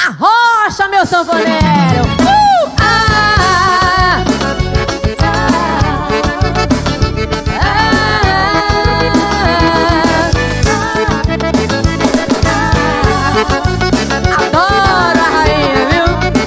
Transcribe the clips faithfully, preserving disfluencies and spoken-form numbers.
Arrocha, meu sanfoneiro. Uh, ah, adoro a rainha, viu?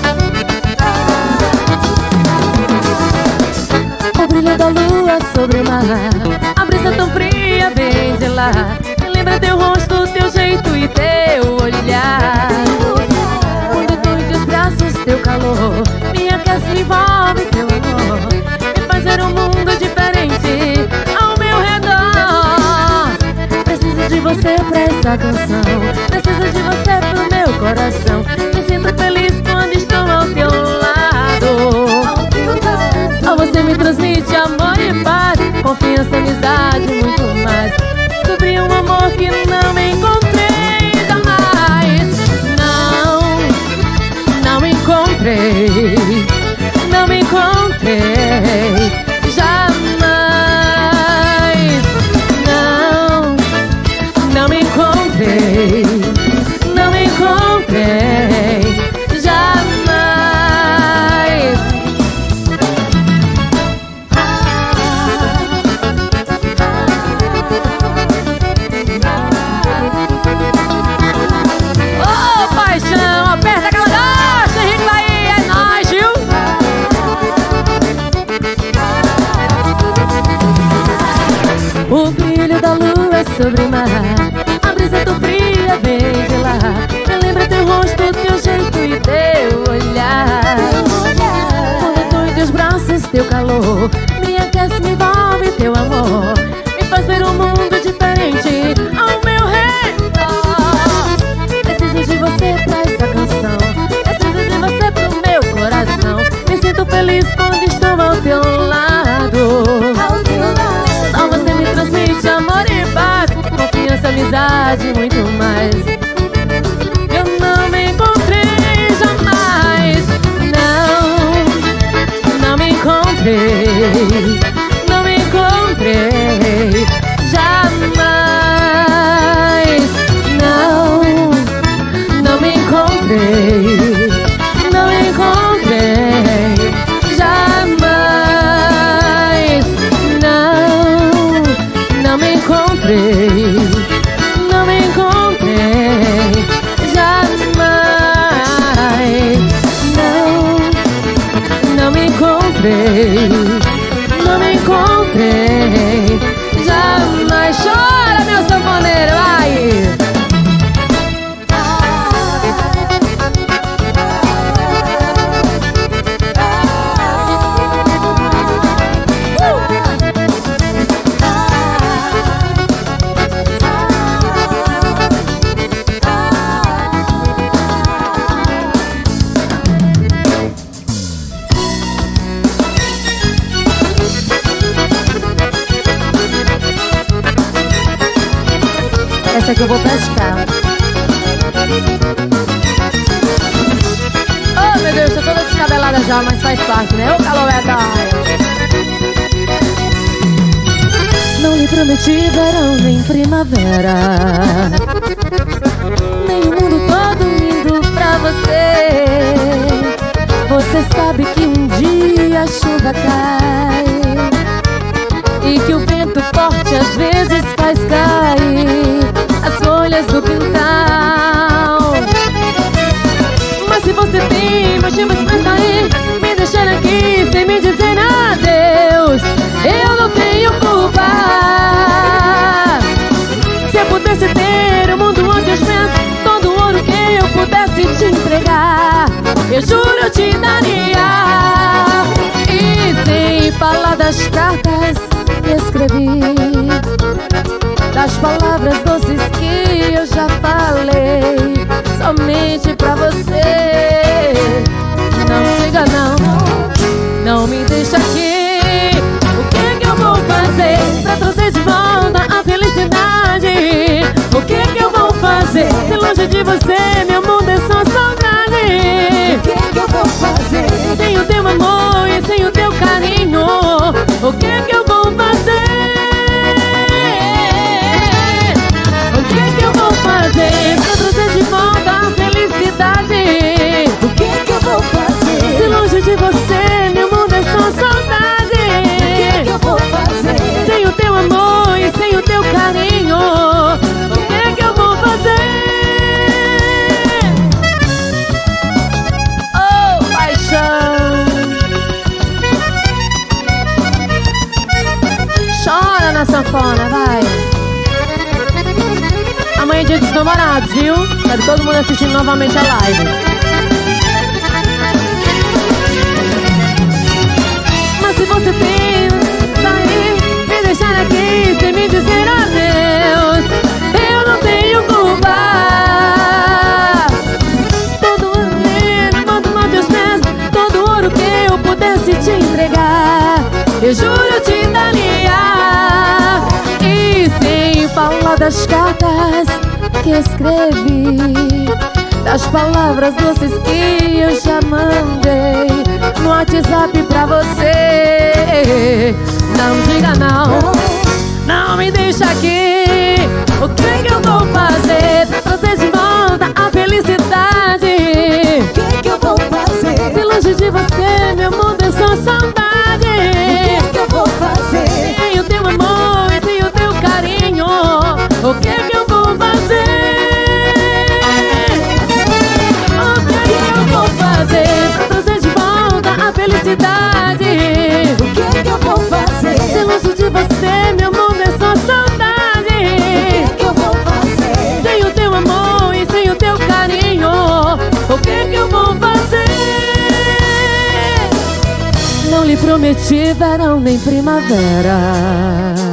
O brilho da lua sobre o mar, a brisa tão fria vem de lá. Me lembra teu rosto, teu jeito e teu olhar. Quando eu tô em teus braços, teu calor me aquece, me envolve teu amor. Me faz ver um mundo diferente ao meu redor. Preciso de você pra essa canção, preciso de você pro meu coração. Me sinto feliz quando estou ao teu lado. Só você me transmite amor e paz, confiança, amizade e muito mais. Descobri um amor que não encontrei jamais. Não, não encontrei, não encontrei jamais. Não, não encontrei, não encontrei jamais. Ô, paixão, aperta aquela gacha, Henrique Bahia, é nóis, viu? O brilho da lua sobre o mar, a brisa tão fria vem de lá. Me lembra teu rosto, teu jeito e teu olhar. Quando eu tô em teus braços, teu calor me aquece, me envolve teu amor. Me faz ver um mundo diferente ao meu redor. Preciso de você pra essa canção, preciso de você pro meu coração. Me sinto feliz quando estou ao teu lado. Só você me transmite amor e paz, confiança, amizade e muito mais. Eu não me encontrei jamais. Não, não me encontrei, não me encontrei jamais. Não, não me encontrei, não me encontrei jamais. Não, não me encontrei, não me encontrei jamais. Não, não me encontrei, não me encontrei jamais. Chora, meu sanfoneiro, ai! Essa que eu vou pescar. Oh, meu Deus, tô toda descabelada já, mas faz parte, né? Ô, caloreta! Não lhe prometi verão nem primavera, nem o mundo todo lindo pra você. Você sabe que um dia a chuva cai e que o vento forte às vezes faz cair as folhas do quintal. Mas se você tem motivos pra sair, me deixar aqui sem me dizer adeus, eu não tenho culpa. Se eu pudesse ter o mundo onde os pés, todo o ouro que eu pudesse te entregar, eu juro eu te daria. E sem falar das cartas que escrevi, das palavras doces que eu já falei somente pra você. Não chega não, não me deixa aqui. O que é que eu vou fazer pra trazer de volta a felicidade? O que é que eu vou fazer se longe de você meu mundo é só saudade? O que é que eu vou fazer sem o teu amor e sem o teu carinho? O que é que eu vou fazer? O que é que eu vou fazer pra trazer de volta a felicidade? Quero todo mundo assistindo novamente a live. Mas se você pensa em me deixar aqui sem me dizer adeus, eu não tenho culpa. Todo ouro mando a teus pés, todo ouro que eu pudesse te entregar, eu juro te daria. E sem falar das cartas que escrevi, das palavras doces que eu já mandei no WhatsApp pra você. Não diga não, não me deixa aqui. O que que eu vou fazer pra trazer de volta a felicidade? O que que eu vou fazer? Se longe de você meu mundo é só saudade. O que que eu vou fazer? Sem o teu amor e sem o teu carinho, o que que eu vou fazer? O que que eu vou fazer pra trazer de volta a felicidade? O que que eu vou fazer? Se longe de você meu mundo é só saudade. O que que eu vou fazer? Sem o teu amor e sem o teu carinho, o que que eu vou fazer? Não lhe prometi verão nem primavera,